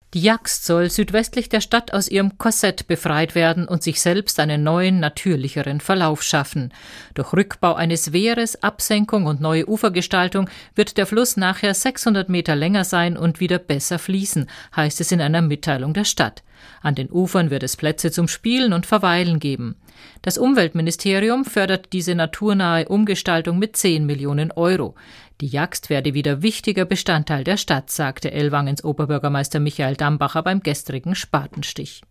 Die Jagst soll südwestlich der Stadt aus ihrem Korsett befreit werden und sich selbst einen neuen, natürlicheren Verlauf schaffen. Durch Rückbau eines Wehres, Absenkung und neue Ufergestaltung wird der Fluss nachher 600 Meter länger sein und wieder besser fließen, heißt es in einer Mitteilung der Stadt. An den Ufern wird es Plätze zum Spielen und Verweilen geben. Das Umweltministerium fördert diese naturnahe Umgestaltung mit 10 Millionen Euro. Die Jagst werde wieder wichtiger Bestandteil der Stadt, sagte Ellwangens Oberbürgermeister Michael Dambacher beim gestrigen Spatenstich.